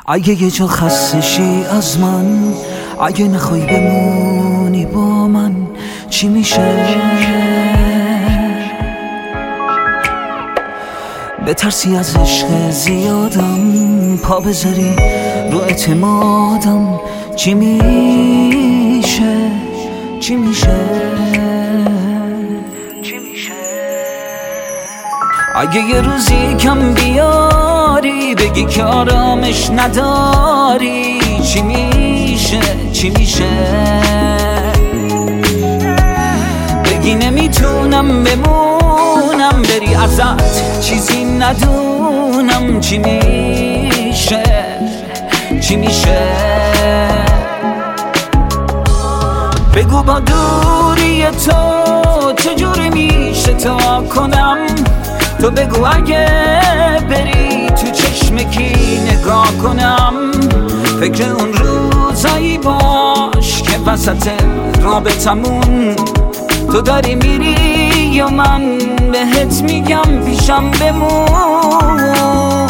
اگه یه جا خسته شی از من، اگه نخوای بمونی با من، چی میشه؟ بترسی از عشق زیادم، پا بذاری رو اعتمادم، چی میشه؟ چی میشه؟ اگه یه روزی کم بیاری، بگی که آرامش نداری، چی میشه؟ چی میشه؟ بگی نمیتونم بمونم، بری ازت چیزی ندونم، چی میشه؟ چی میشه؟ بگو با دوری تو چجوری میشه تا کنم، تو بگو اگه بری تو چشم کی نگاه کنم، فکر اون روزایی باش که وسط رابطمون تو داری میری یا من بهت میگم پیشم بمون.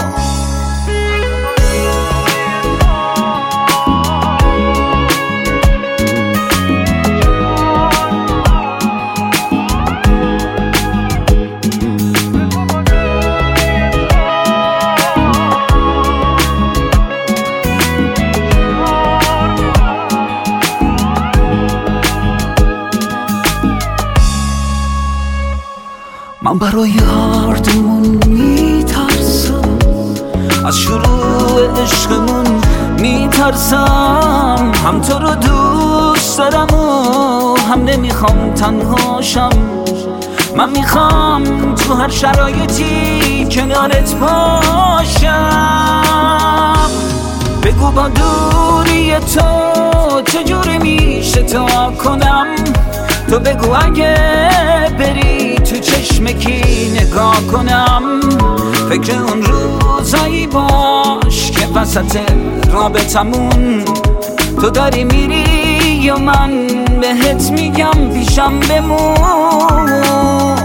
من برای هر دومون میترسم، از شروع عشقمون میترسم، هم تو رو دوست دارم و هم نمیخوام تنهاشم، من میخوام تو هر شرایطی کنارت باشم. بگو با دوری تو چجوری میشه تا کنم، تو بگو اگه بری تو چشم کی نگاه کنم، فکر اون روزایی باش که وسط رابطمون تو داری میری یا من بهت میگم پیشم بمون.